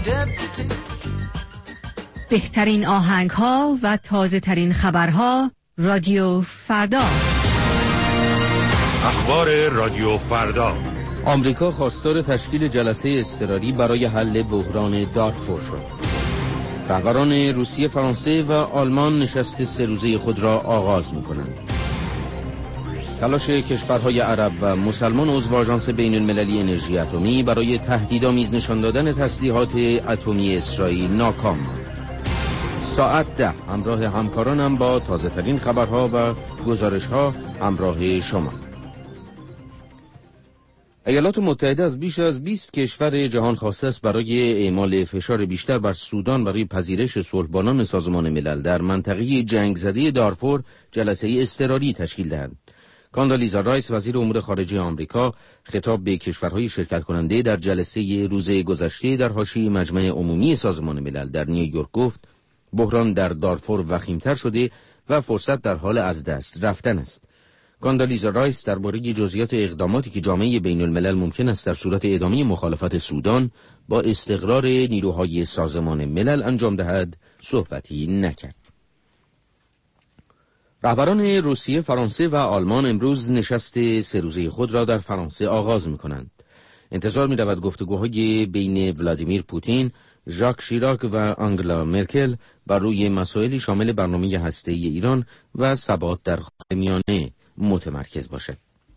بهترین آهنگ ها و تازه ترین خبرها رادیو فردا. اخبار رادیو فردا. آمریکا خواستار تشکیل جلسه اضطراری برای حل بحران دارفور شد. رهبران روسیه، فرانسه و آلمان نشست 3 روزه خود را آغاز می‌کنند. تلاش کشورهای عرب و مسلمان عضو آژانس بین‌المللی انرژی اتمی برای تهدیدآمیز نشان دادن تسلیحات اتمی اسرائیل ناکام. ساعت 10 همراه همکارانم با تازه‌ترین خبرها و گزارش‌ها همراه شما. ایالات متحده از بیش از 20 کشور جهان خواسته است برای اعمال فشار بیشتر بر سودان برای پذیرش صلحبانان سازمان ملل در منطقه جنگ زده دارفور جلسه اضطراری تشکیل دهند. کاندالیزا رایس، وزیر امور خارجه آمریکا، خطاب به کشورهای شرکت کننده در جلسه روز گذشته در حاشیه مجمع عمومی سازمان ملل در نیویورک گفت: بحران در دارفور وخیم‌تر شده و فرصت در حال از دست رفتن است. کاندالیزا رایس درباره جزئیات اقداماتی که جامعه بین‌الملل ممکن است در صورت ادامه مخالفت سودان با استقرار نیروهای سازمان ملل انجام دهد صحبتی نکرد. رهبران روسیه، فرانسه و آلمان امروز نشست 3 روزه خود را در فرانسه آغاز می‌کنند. انتظار می‌رود گفتگوهای بین ولادیمیر پوتین، ژاک شیراک و آنگلا مرکل بر روی مسائلی شامل برنامه هسته‌ای ایران و ثبات در خاورمیانه متمرکز باشد.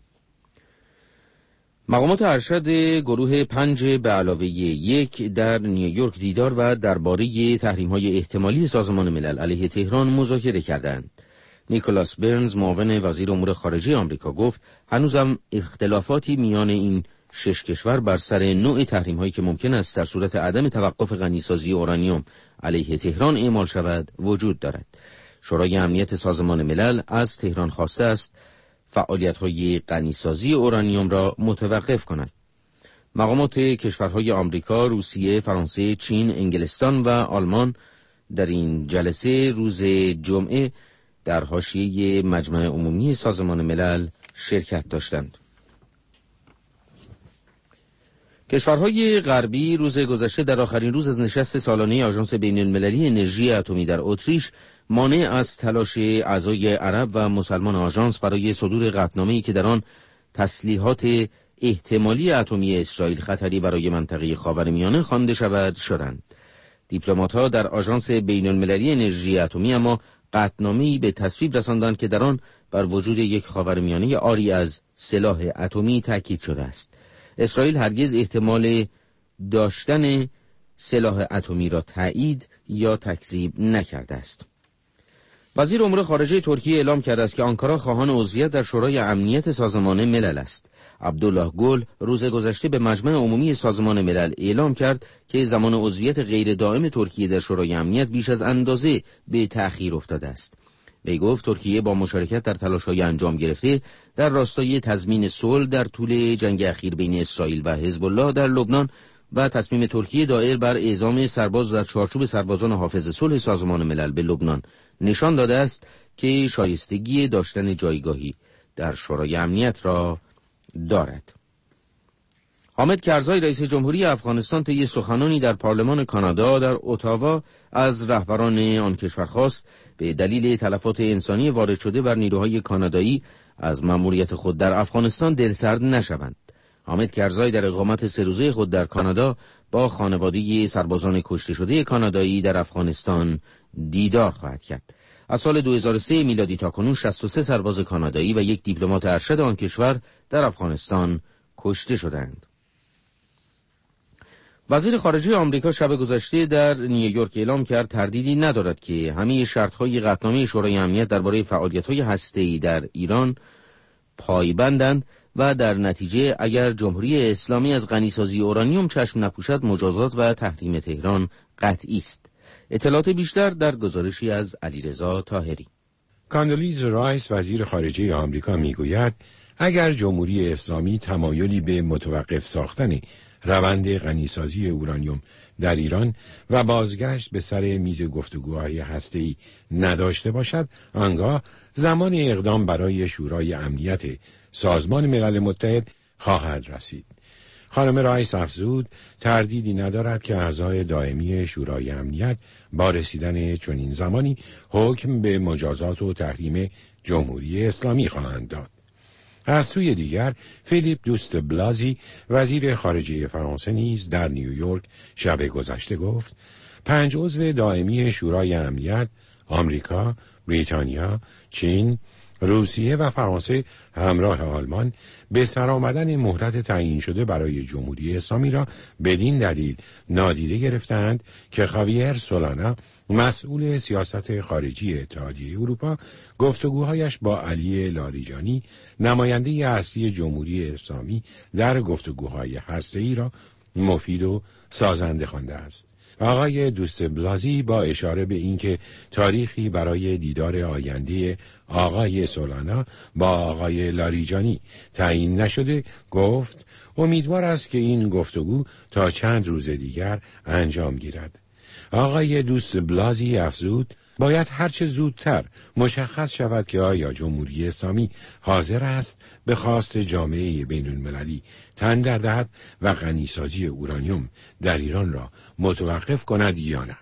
مقامات ارشد گروه 5 به علاوه 1 در نیویورک دیدار و درباره تحریم‌های احتمالی سازمان ملل علیه تهران مذاکره کردند. نیکولاس برنز، معاون وزیر امور خارجه آمریکا، گفت هنوزم اختلافاتی میان این 6 کشور بر سر نوع تحریم‌هایی که ممکن است در صورت عدم توقف غنیسازی اورانیوم علیه تهران اعمال شود وجود دارد. شورای امنیت سازمان ملل از تهران خواسته است فعالیت‌های غنیسازی اورانیوم را متوقف کند. مقامات کشورهای آمریکا، روسیه، فرانسه، چین، انگلستان و آلمان در این جلسه روز جمعه در حاشیه مجمع عمومی سازمان ملل شرکت داشتند. کشورهای غربی روز گذشته در آخرین روز از نشست سالانه آژانس بین‌المللی انرژی اتمی در اتریش مانع از تلاش اعضای عرب و مسلمان آژانس برای صدور قطعنامه‌ای که در آن تسلیحات احتمالی اتمی اسرائیل خطری برای منطقه خاورمیانه خوانده شود شدند. دیپلمات‌ها در آژانس بین‌المللی انرژی اتمی اما قطعنامه‌ای به تصویب رساندند که در آن بر وجود یک خاورمیانه عاری از سلاح اتمی تاکید شده است. اسرائیل هرگز احتمال داشتن سلاح اتمی را تایید یا تکذیب نکرده است. وزیر امور خارجه ترکیه اعلام کرده است که آنکارا خواهان عضویت در شورای امنیت سازمان ملل است. عبدالله گل روز گذشته به مجمع عمومی سازمان ملل اعلام کرد که زمان عضویت غیر دائم ترکیه در شورای امنیت بیش از اندازه به تأخیر افتاده است. وی گفت ترکیه با مشارکت در تلاش‌های انجام گرفته در راستای تضمین صلح در طول جنگ اخیر بین اسرائیل و حزب الله در لبنان و تصمیم ترکیه دایر بر اعزام سرباز در چارچوب سربازان حافظ صلح سازمان ملل به لبنان نشان داده است که شایستگی داشتن جایگاهی در شورای امنیت را دارد. حامد کرزای رئیس جمهوری افغانستان طی سخنانی در پارلمان کانادا در اتاوا از رهبران آن کشور خواست به دلیل تلفات انسانی وارد شده بر نیروهای کانادایی از مأموریت خود در افغانستان دلسرد نشوند. حامد کرزای در اقامت 3 روزه خود در کانادا با خانواده سربازان کشته شده کانادایی در افغانستان دیدار خواهد کرد. از سال 2003 میلادی تا کنون 63 سرباز کانادایی و 1 دیپلمات ارشد آن کشور در افغانستان کشته شدند. وزیر خارجه آمریکا شب گذشته در نیویورک اعلام کرد تردیدی ندارد که همه شرط‌های قطعنامه شورای امنیت درباره فعالیت‌های هسته‌ای در ایران پایبندند و در نتیجه اگر جمهوری اسلامی از غنیسازی اورانیوم چشم نپوشد مجازات و تحریم تهران قطعی است. اطلاعات بیشتر در گزارشی از علیرضا طاهری. کاندالیزا رایس وزیر خارجه آمریکا میگوید اگر جمهوری اسلامی تمایلی به متوقف ساختن روند غنیسازی اورانیوم در ایران و بازگشت به سر میز گفتگوهای هسته‌ای نداشته باشد، آنگاه زمان اقدام برای شورای امنیت سازمان ملل متحد خواهد رسید. خانم رایس افزود تردیدی ندارد که اعضای دائمی شورای امنیت با رسیدن چنین زمانی حکم به مجازات و تحریم جمهوری اسلامی خواهند داد. از سوی دیگر فیلیپ دوست بلازی وزیر خارجه فرانسه نیز در نیویورک شب گذشته گفت 5 عضو دائمی شورای امنیت آمریکا، بریتانیا، چین، روسیه و فرانسه همراه آلمان به سر آمدن مهلت تعیین شده برای جمهوری اسلامی را بدین دلیل نادیده گرفتند که خاویر سولانا مسئول سیاست خارجی اتحادیه اروپا گفتگوهایش با علی لاریجانی نماینده اصلی جمهوری اسلامی در گفتگوهای هسته‌ای را مفید و سازنده خوانده است. آقای دوست بلازی با اشاره به اینکه تاریخی برای دیدار آینده آقای سولانا با آقای لاریجانی تعیین نشده گفت امیدوار است که این گفتگو تا چند روز دیگر انجام گیرد. آقای دوست بلازی افزود باید هرچه زودتر مشخص شود که آیا جمهوری اسلامی حاضر است به خواست جامعه بین المللی تن در دهد و غنیسازی اورانیوم در ایران را متوقف کند یا نه.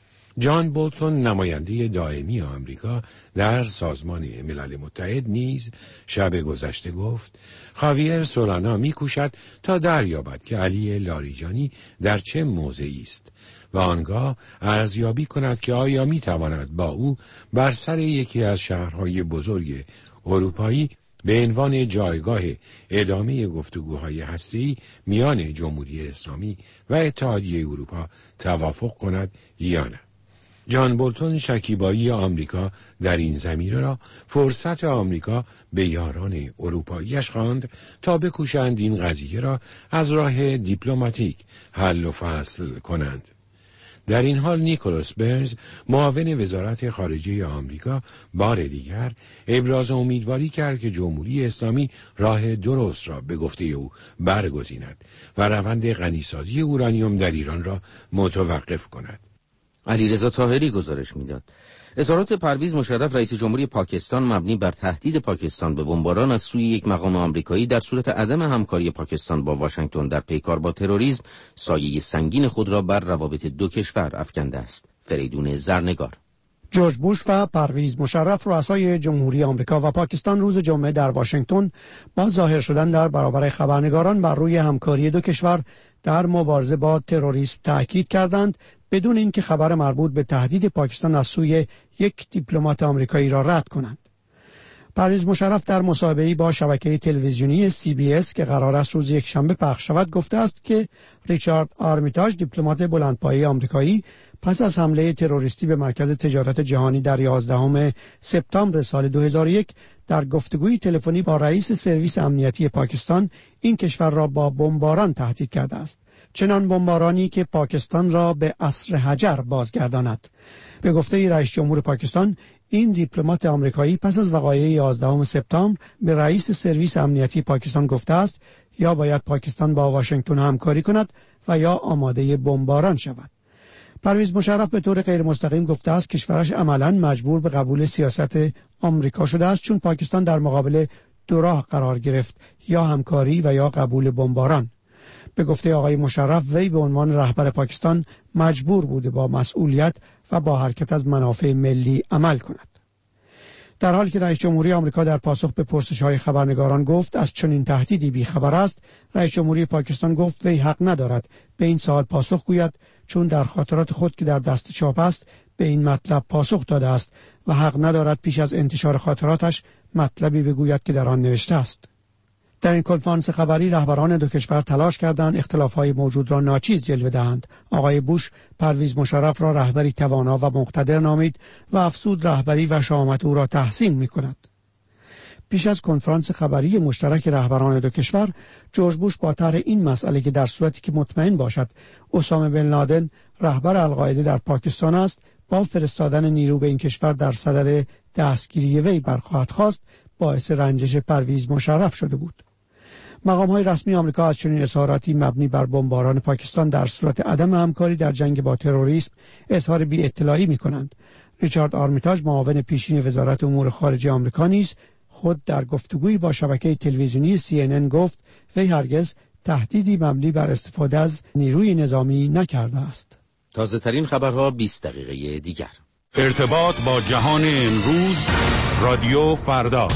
جان بولتون نماینده دائمی آمریکا در سازمان ملل متحد نیز شب گذشته گفت خاویر سولانا می‌کوشد تا دریابد که علی لاریجانی در چه موضعی است و آنگاه ارزیابی کند که آیا می‌تواند با او بر سر یکی از شهرهای بزرگ اروپایی به عنوان جایگاه ادامه گفتگوهای هسته‌ای میان جمهوری اسلامی و اتحادیه اروپا توافق کند یا نه. جان بولتون شکیبایی آمریکا در این زمینه را فرصت آمریکا به یاران اروپاییش خواند تا بکوشند این قضیه را از راه دیپلماتیک حل و فصل کنند. در این حال نیکولاس برنز معاون وزارت خارجه آمریکا بار دیگر ابراز امیدواری کرد که جمهوری اسلامی راه درست را به گفته او برگزیند و روند غنیسازی اورانیوم در ایران را متوقف کند. علیرضا طاهری گزارش میداد. اظهارات پرویز مشرف رئیس جمهوری پاکستان مبنی بر تهدید پاکستان به بمباران از سوی یک مقام آمریکایی در صورت عدم همکاری پاکستان با واشنگتن در پیکار با تروریسم سایه سنگین خود را بر روابط دو کشور افکنده است. فریدون زرنگار. جورج بوش و پرویز مشرف رؤسای جمهوری آمریکا و پاکستان روز جمعه در واشنگتن با ظاهر شدن در برابر خبرنگاران بر روی همکاری دو کشور در مبارزه با تروریسم تاکید کردند بدون اینکه خبر مربوط به تهدید پاکستان از سوی یک دیپلمات آمریکایی را رد کنند. پرویز مشرف در مصاحبه‌ای با شبکه تلویزیونی CBS که قرار است روز یکشنبه پخش شود گفته است که ریچارد آرمیتاژ دیپلمات بلندپایه آمریکایی پس از حمله تروریستی به مرکز تجارت جهانی در 11 سپتامبر سال 2001 در گفتگوی تلفنی با رئیس سرویس امنیتی پاکستان این کشور را با بمباران تهدید کرده است. چنان بمبارانی که پاکستان را به عصر حجر بازگرداند. به گفته رئیس جمهور پاکستان این دیپلمات آمریکایی پس از وقایع 11 سپتامبر به رئیس سرویس امنیتی پاکستان گفته است یا باید پاکستان با واشنگتن همکاری کند و یا آماده بمباران شود. پرویز مشرف به طور غیر مستقیم گفته است کشورش عملاً مجبور به قبول سیاست آمریکا شده است چون پاکستان در مقابل دو راه قرار گرفت یا همکاری و یا قبول بمباران. به گفته آقای مشرف وی به عنوان رهبر پاکستان مجبور بوده با مسئولیت و با حرکت از منافع ملی عمل کند. در حالی که رئیس جمهوری آمریکا در پاسخ به پرسش‌های خبرنگاران گفت از چنین تهدیدی بی‌خبر است، رئیس جمهوری پاکستان گفت وی حق ندارد به این سوال پاسخ گوید چون در خاطرات خود که در دست چاپ است به این مطلب پاسخ داده است و حق ندارد پیش از انتشار خاطراتش مطلبی بگوید که در آن نوشته است. در این کنفرانس خبری رهبران دو کشور تلاش کردند اختلاف‌های موجود را ناچیز جلوه دهند. آقای بوش پرویز مشرف را رهبری توانا و مقتدر نامید و افزود رهبری و شهامت او را تحسین می‌کند. پیش از کنفرانس خبری مشترک رهبران دو کشور، جورج بوش با طرح این مسئله که در صورتی که مطمئن باشد اسامه بن لادن رهبر القاعده در پاکستان است، با فرستادن نیرو به این کشور در صدد دستگیری وی برخواهد خواست، باعث رنجش پرویز مشرف شده بود. مقام‌های رسمی آمریکا از چنین اظهاراتی مبنی بر بمباران پاکستان در صورت عدم همکاری در جنگ با تروریسم اظهار بی‌اطلاعی می‌کنند. ریچارد آرمیتاژ معاون پیشین وزارت امور خارجه آمریکا نیز خود در گفتگویی با شبکه تلویزیونی CNN گفت وی هرگز تهدیدی مبنی بر استفاده از نیروی نظامی نکرده است. تازه ترین خبرها 20 دقیقه دیگر. ارتباط با جهان امروز، رادیو فردا.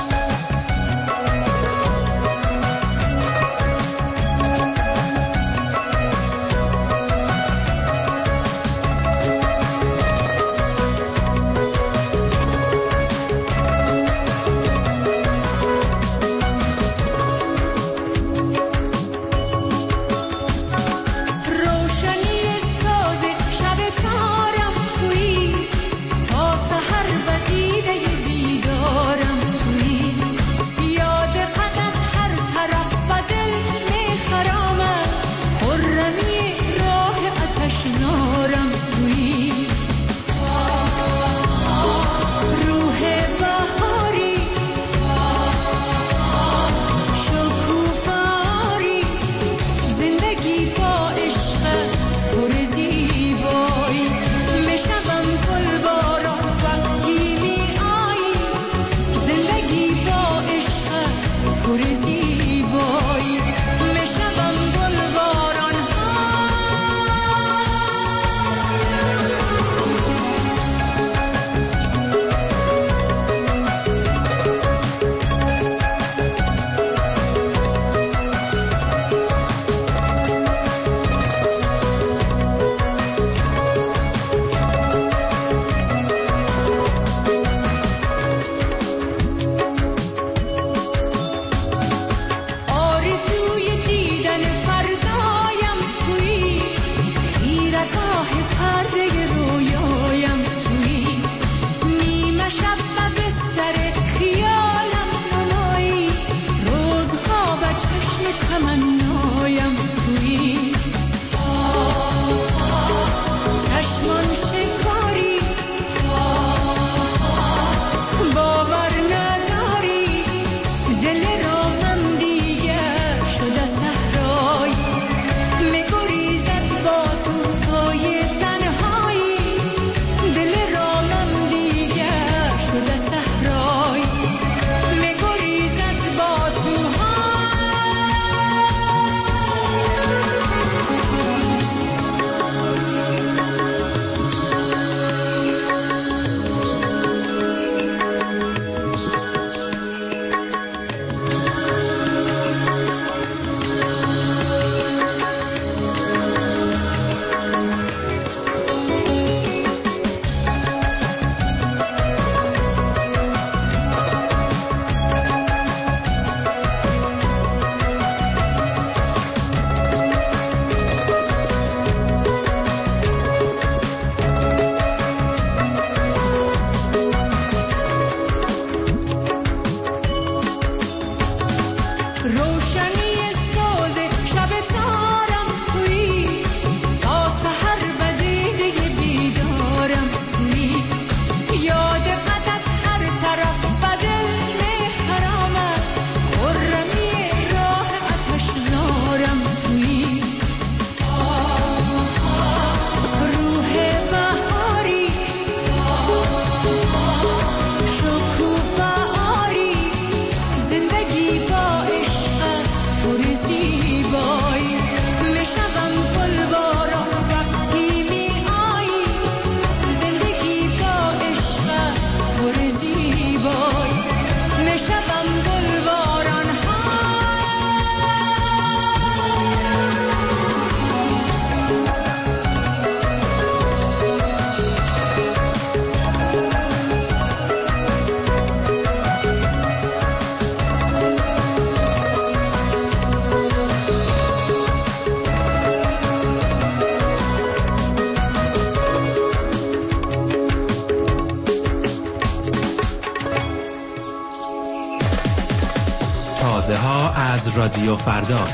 از رادیو فردا.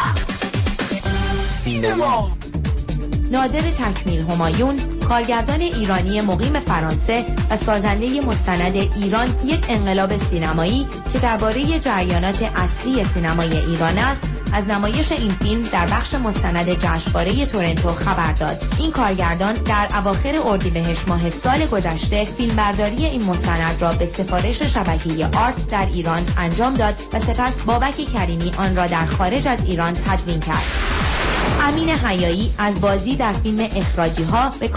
سینما. نادر تکمیل همایون، کارگردان ایرانی مقیم فرانسه و سازنده مستند ایران یک انقلاب سینمایی که درباره جریانات اصلی سینمای ایران است، از نمایش این فیلم در بخش مستند جشنواره تورنتو خبر داد. این کارگردان در اواخر اردیبهشت ماه سال گذشته فیلمبرداری این مستند را به سفارش شبکه آرت در ایران انجام داد و سپس بابک کریمی آن را در خارج از ایران تدوین کرد. امین حیایی از بازی در فیلم اخراجی‌ها به